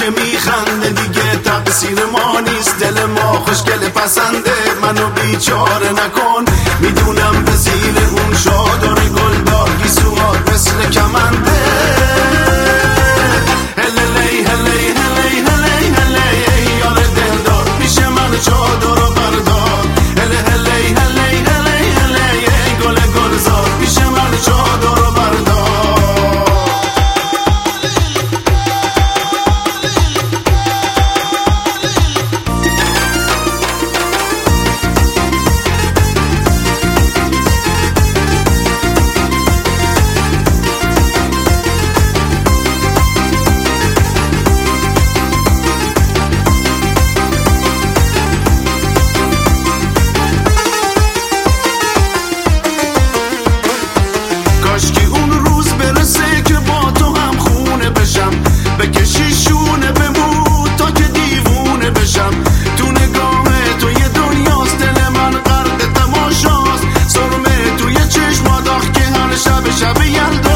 که میخنده دیگه تقصیر ما نیست. دل ما خوشگل پسنده، منو بیچاره نکن. میدونم به زیر اون شادر گلدار گیسوات مثل کمنده. هلی هلی هلی هلی هلی یار دلدار پیش من چادر و بردار. هلی هلی هلی هلی هلی گل گلزار پیش من چادر و بردار. کاشکی اون روز برسه که با تو هم خونه بشم، بکشی شونه بمون تا که دیوونه بشم. تو نگاه تو یه دنیاست، دل من غرق تماشاست. سرمه توی چشم داغ که هر شب یلداست.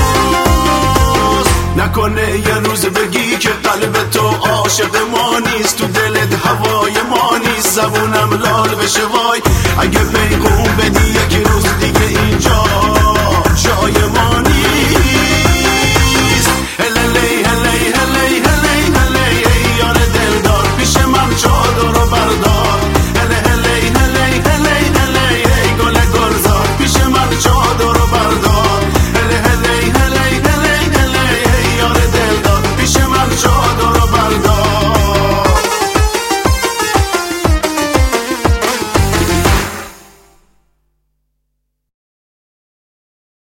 نکنه یه روز بگی که قلب تو عاشق ما نیست، تو دلت هوای ما نیست. زبونم لال بشه وای اگه